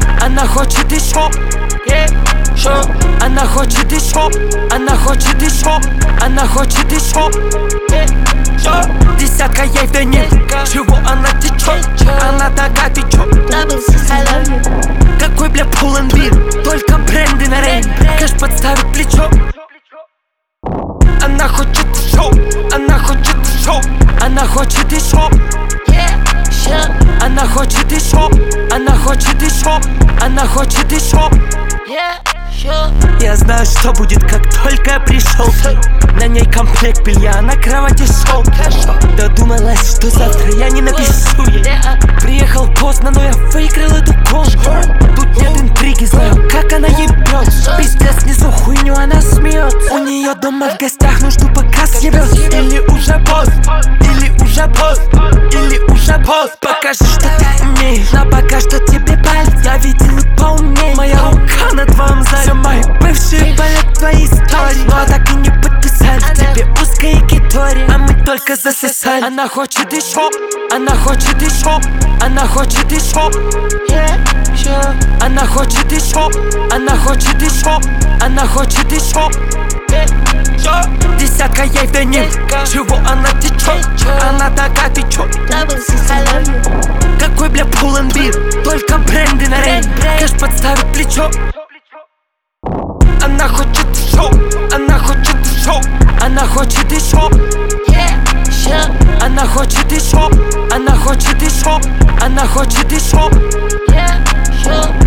она хочет еще. Она хочет еще, она хочет еще, она хочет еще. Десятка ей да нет, чего она течет? Она такая, ты чё? Какой, бля, Pull&Bear, только бренды на рейн. Кэш подставит плечо. Она хочет еще, она хочет еще, она хочет еще. Она хочет еще, она хочет еще, она хочет еще. Я знаю, что будет, как только я пришел. На ней комплект белья, на кровати шел. Додумалась, что завтра я не напишу ей. Приехал поздно, но я выиграл эту гонку. Тут нет интриги, знаю, как она ебет. Пиздец, снизу хуйню, она смеется. У нее дома в гостях, ну жду пока съебёт. Или уже босс, или уже босс, или уже босс. Покажи, что ты умеешь, но пока что тебе палец. Я видел и поумней, моя рука на твоем заде. Мои бывшие болят твои истории, но так и не подписали. Тебе узкая китори, а мы только засосали. Она хочет еще, она хочет еще, она хочет еще. Она хочет еще, она хочет еще, она хочет еще. Десятка ей да нет, чего она течет? Она такая, ты чё? Какой, бля, Pull&Bear, только бренды на рейн. Кэш подставит плечо. Она хочет еще, она хочет еще, она хочет еще. Она хочет еще, она хочет еще, она хочет еще.